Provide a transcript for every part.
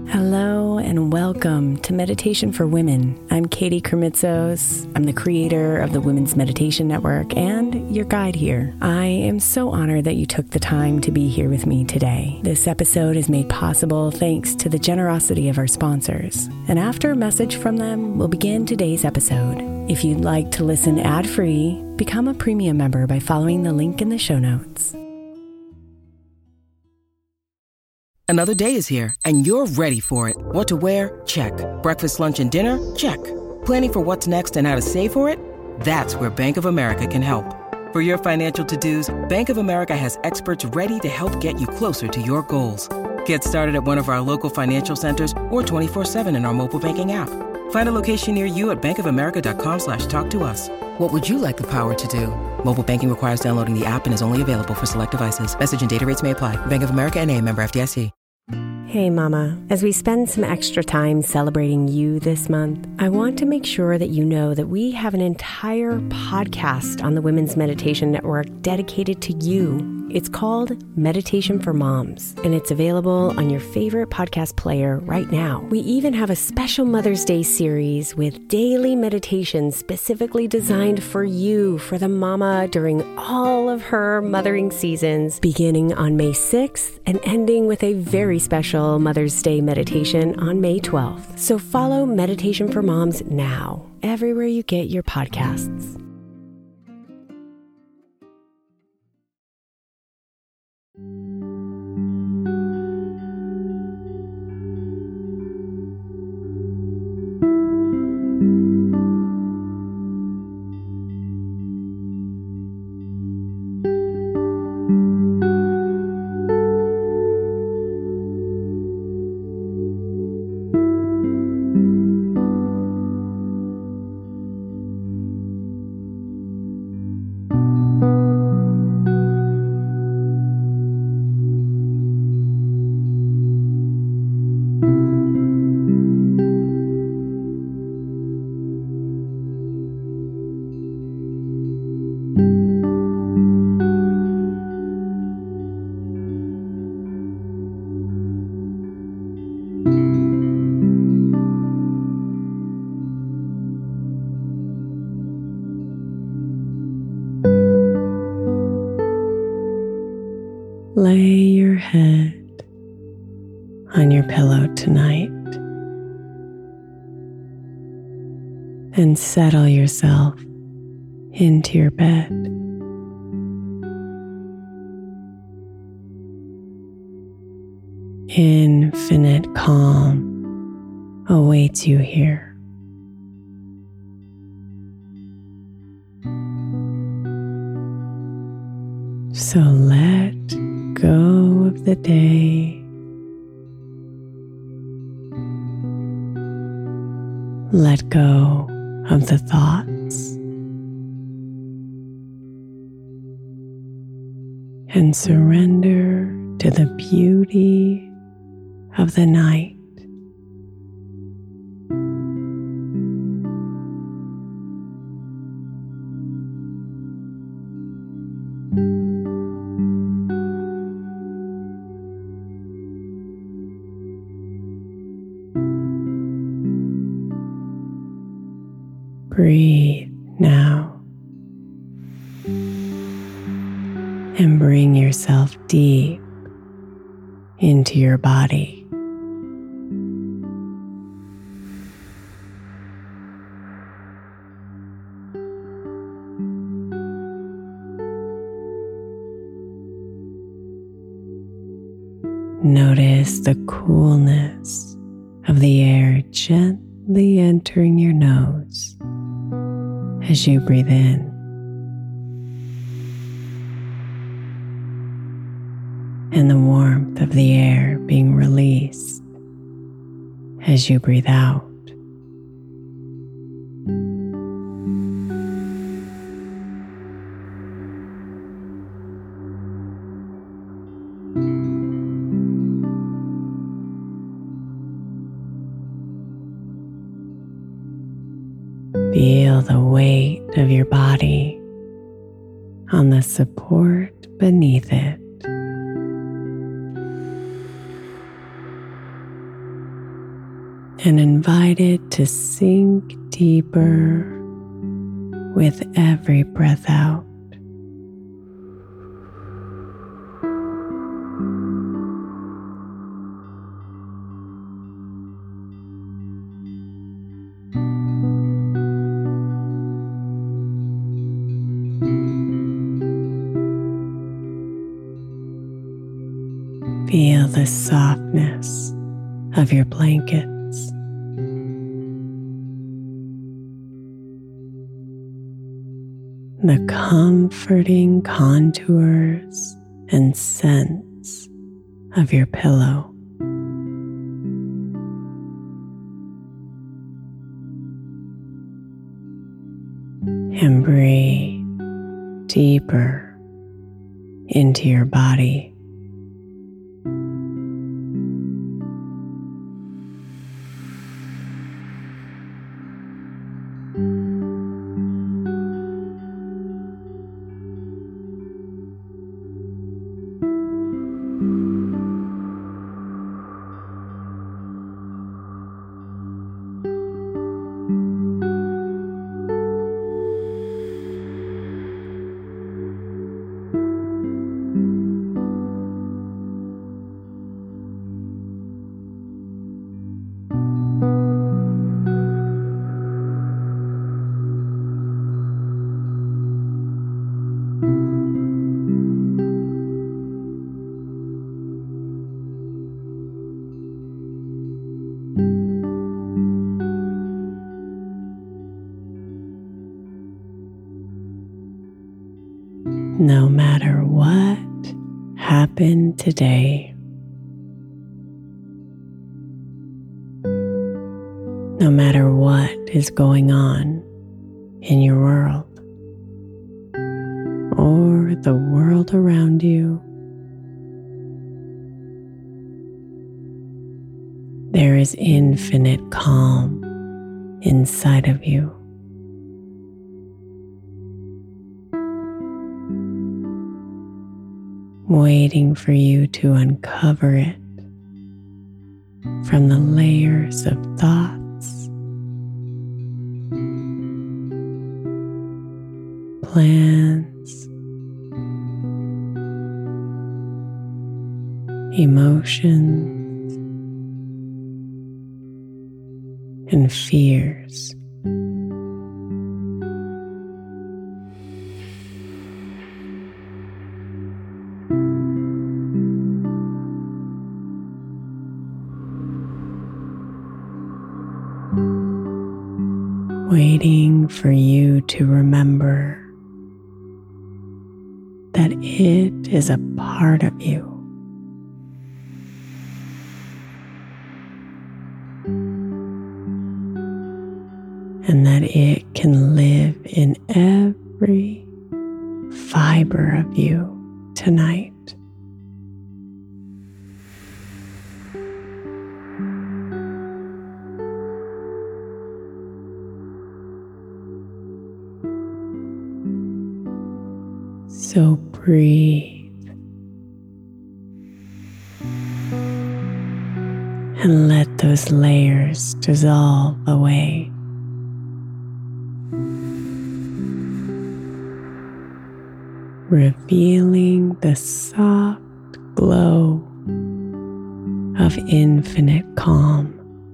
Hello and welcome to Meditation for Women. I'm Katie Kremitzos. I'm the creator of the Women's Meditation Network and your guide here. I am so honored that you took the time to be here with me today. This episode is made possible thanks to the generosity of our sponsors. And after a message from them, we'll begin today's episode. If you'd like to listen ad-free, become a premium member by following the link in the show notes. Another day is here, and you're ready for it. What to wear? Check. Breakfast, lunch, and dinner? Check. Planning for what's next and how to save for it? That's where Bank of America can help. For your financial to-dos, Bank of America has experts ready to help get you closer to your goals. Get started at one of our local financial centers or 24/7 in our mobile banking app. Find a location near you at bankofamerica.com/talktous. What would you like the power to do? Mobile banking requires downloading the app and is only available for select devices. Message and data rates may apply. Bank of America N.A., member FDIC. Hey Mama, as we spend some extra time celebrating you this month, I want to make sure that you know that we have an entire podcast on the Women's Meditation Network dedicated to you. It's called Meditation for Moms, and it's available on your favorite podcast player right now. We even have a special Mother's Day series with daily meditations specifically designed for you, for the mama during all of her mothering seasons, beginning on May 6th and ending with a very special Mother's Day meditation on May 12th. So follow Meditation for Moms now, everywhere you get your podcasts. Lay your head on your pillow tonight and settle yourself into your bed. Infinite calm awaits you here. So let go of the day. Let go of the thoughts and surrender to the beauty of the night. Breathe now and bring yourself deep into your body. Notice the coolness of the air gently entering your nose as you breathe in. And the warmth of the air being released as you breathe out. Feel the weight of your body on the support beneath it. and invite it to sink deeper with every breath out. Feel the softness of your blankets. The comforting contours and scents of your pillow. And breathe deeper into your body. No matter what happened today, no matter what is going on in your world or the world around you, there is infinite calm inside of you. Waiting for you to uncover it from the layers of thoughts, plans, emotions, and fears. Waiting for you to remember that it is a part of you. And that it can live in every fiber of you tonight. So breathe and let those layers dissolve away. Revealing the soft glow of infinite calm,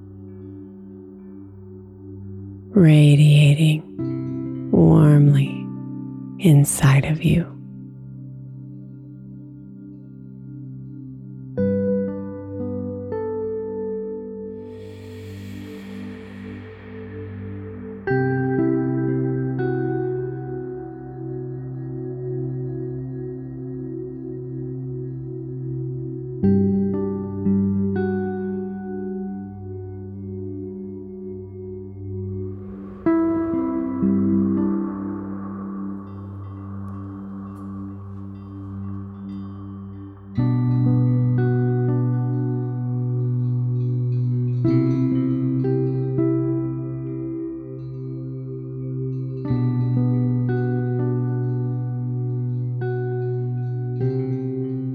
radiating warmly inside of you.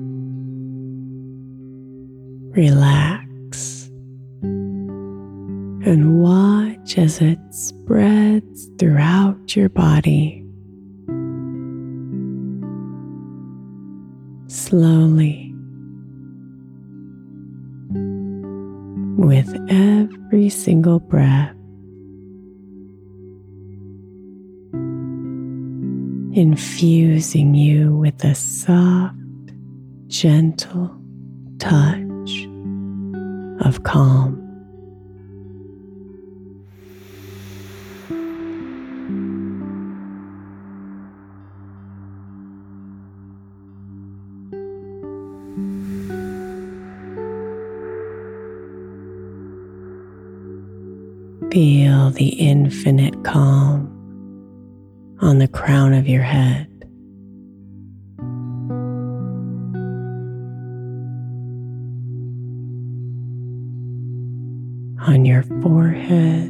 Relax Watch as it spreads throughout your body. Slowly, with every single breath, infusing you with a soft, gentle touch of calm. Feel the infinite calm on the crown of your head, on your forehead,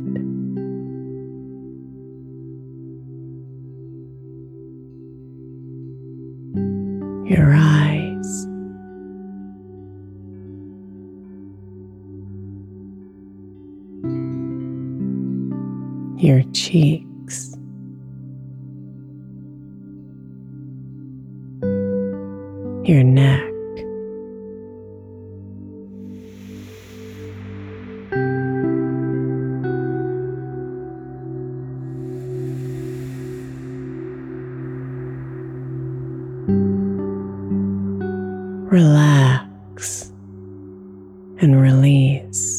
your eyes, your cheeks, your neck, relax and release,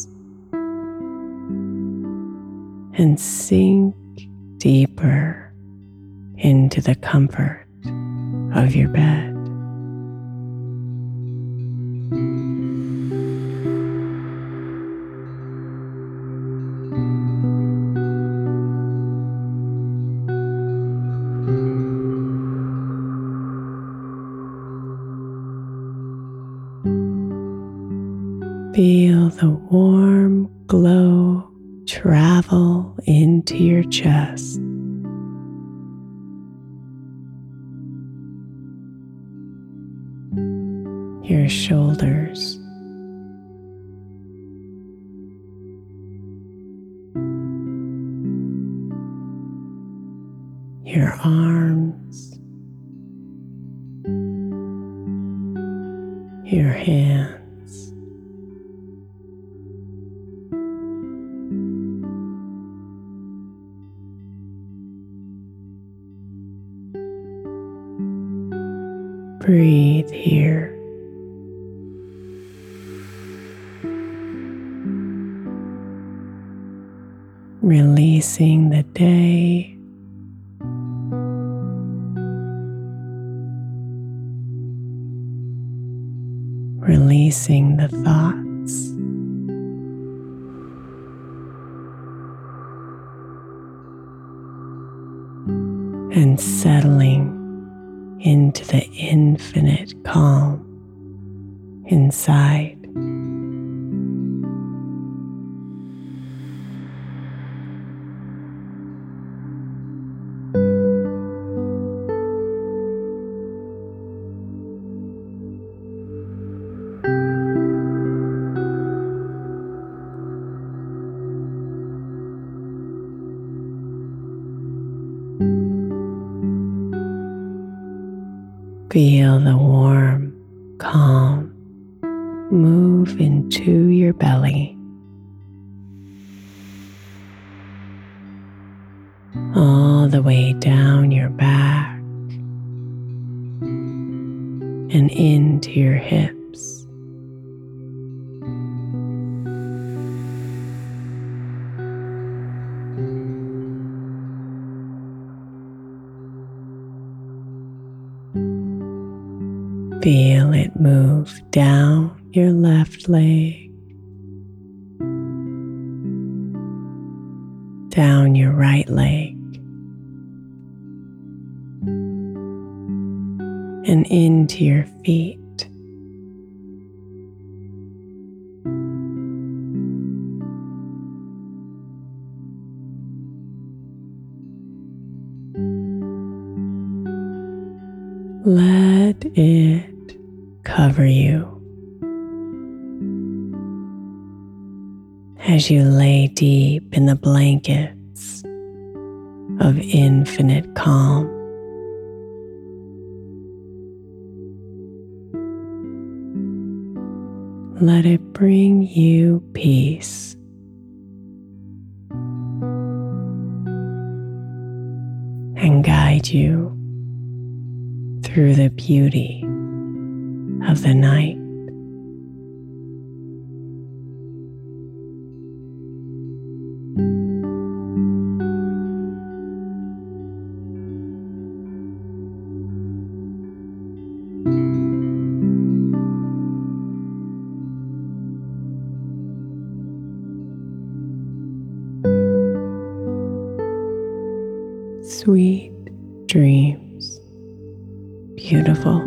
and sink deeper into the comfort of your bed. Feel the warm glow travel into your chest, your shoulders, your arms, your hands, breathe here. Releasing the day, releasing the thoughts, and settling into the infinite calm inside. Feel the warm, calm move into your belly, all the way down your back and into your hips. Feel it move down your left leg, down your right leg, and into your feet. Let it cover you as you lay deep in the blankets of infinite calm. Let it bring you peace. And guide you through the beauty of the night. Sweet dreams, beautiful.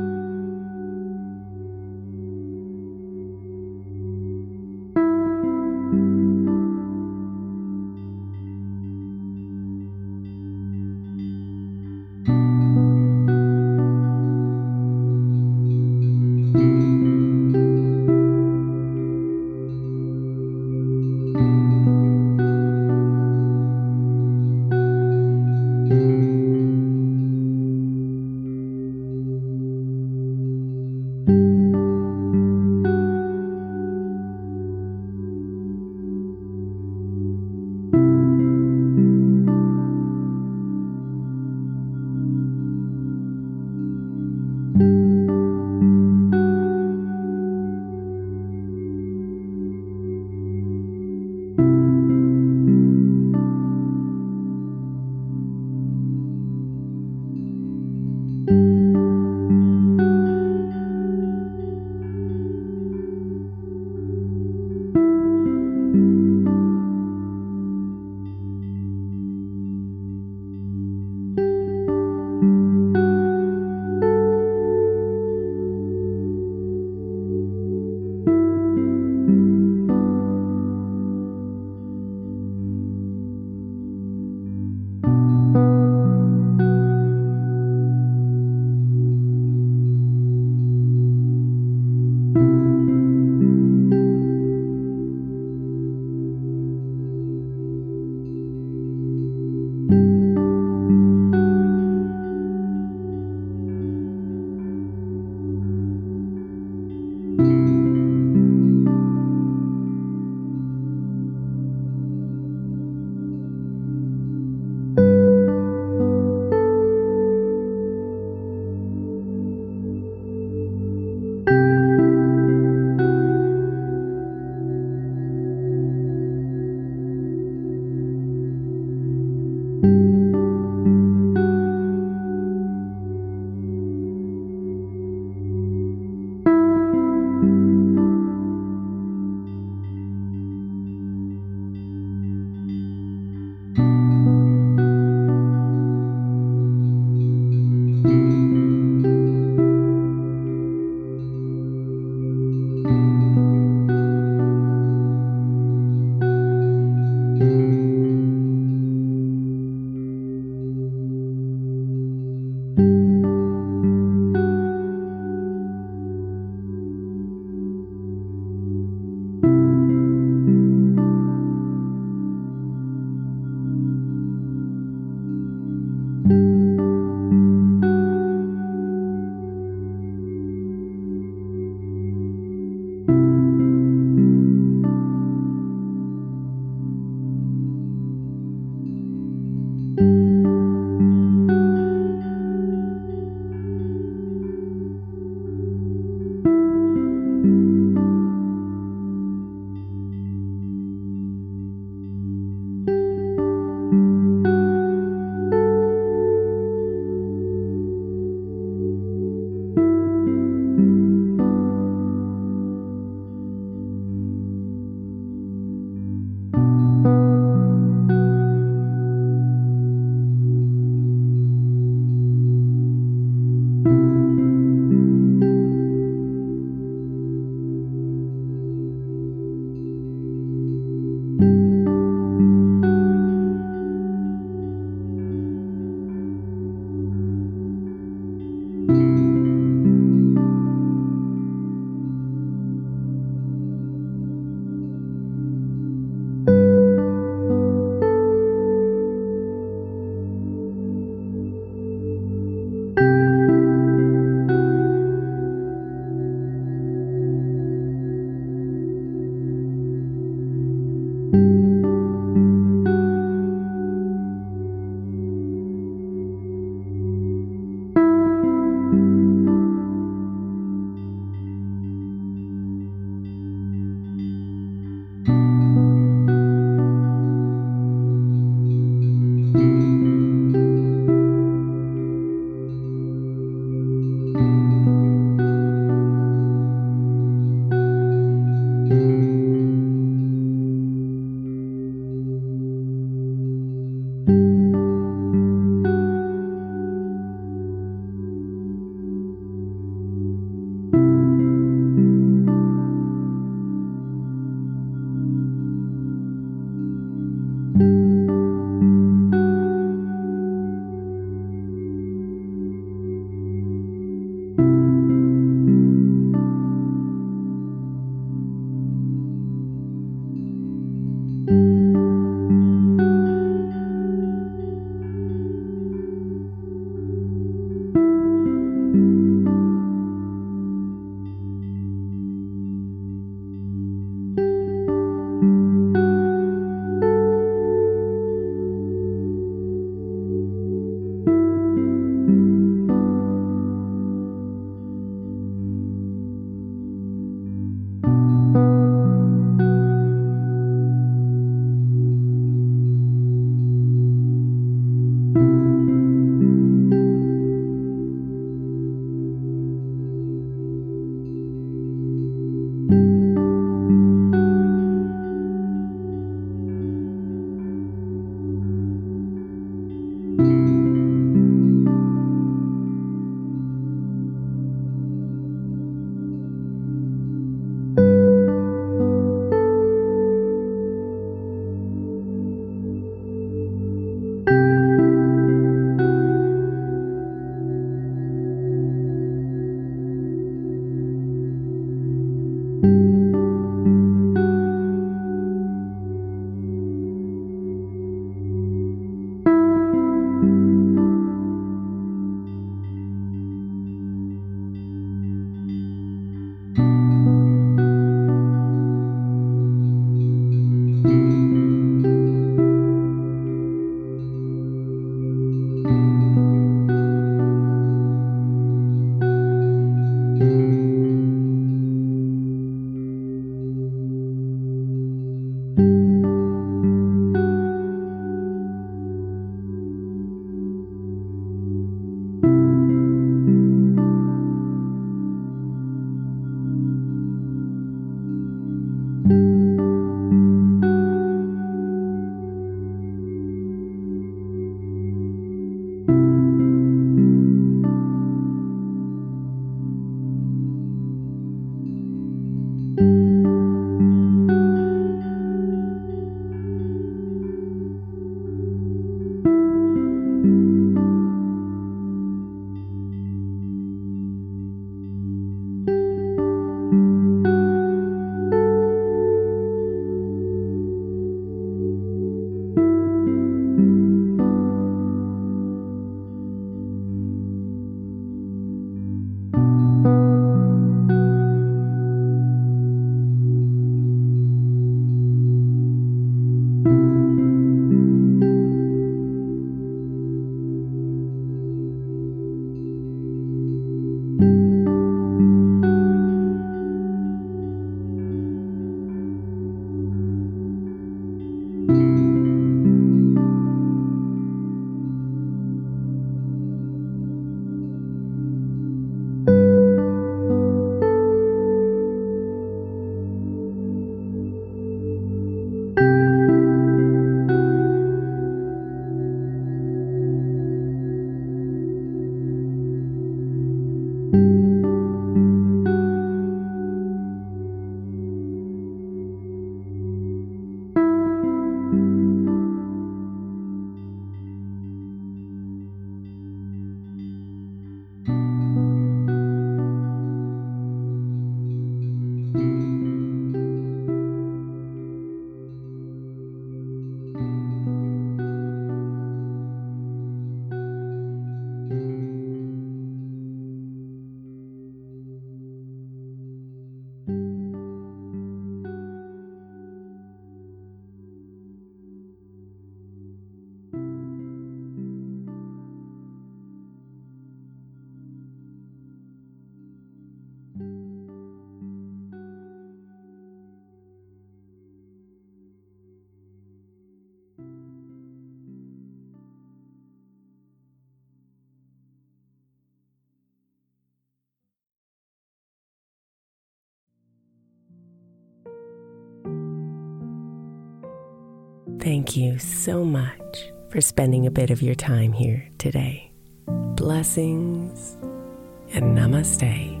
Thank you so much for spending a bit of your time here today. Blessings and namaste.